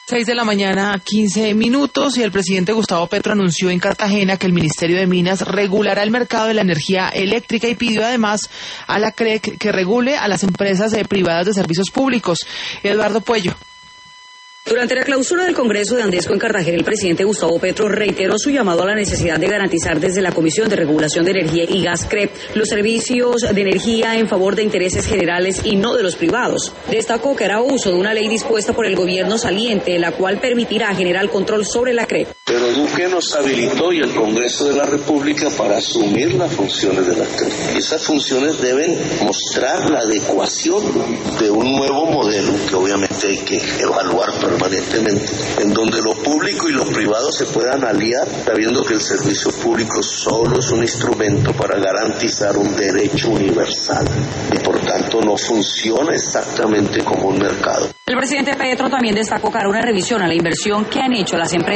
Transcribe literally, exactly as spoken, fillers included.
Seis de la mañana, quince minutos, y el presidente Gustavo Petro anunció en Cartagena que el Ministerio de Minas regulará el mercado de la energía eléctrica y pidió además a la C R E C que regule a las empresas privadas de servicios públicos. Eduardo Puello. Durante la clausura del Congreso de Andesco en Cartagena, el presidente Gustavo Petro reiteró su llamado a la necesidad de garantizar desde la Comisión de Regulación de Energía y Gas C R E P los servicios de energía en favor de intereses generales y no de los privados. Destacó que hará uso de una ley dispuesta por el gobierno saliente, la cual permitirá generar control sobre la C R E P. Pero Duque nos habilitó y el Congreso de la República para asumir las funciones de la C R E P. Esas funciones deben mostrar la adecuación de un nuevo modelo que obviamente hay que evaluar permanentemente, en donde lo público y lo privado se puedan aliar, sabiendo que el servicio público solo es un instrumento para garantizar un derecho universal y por tanto no funciona exactamente como un mercado. El presidente Petro también destacó que hará una revisión a la inversión que han hecho las empresas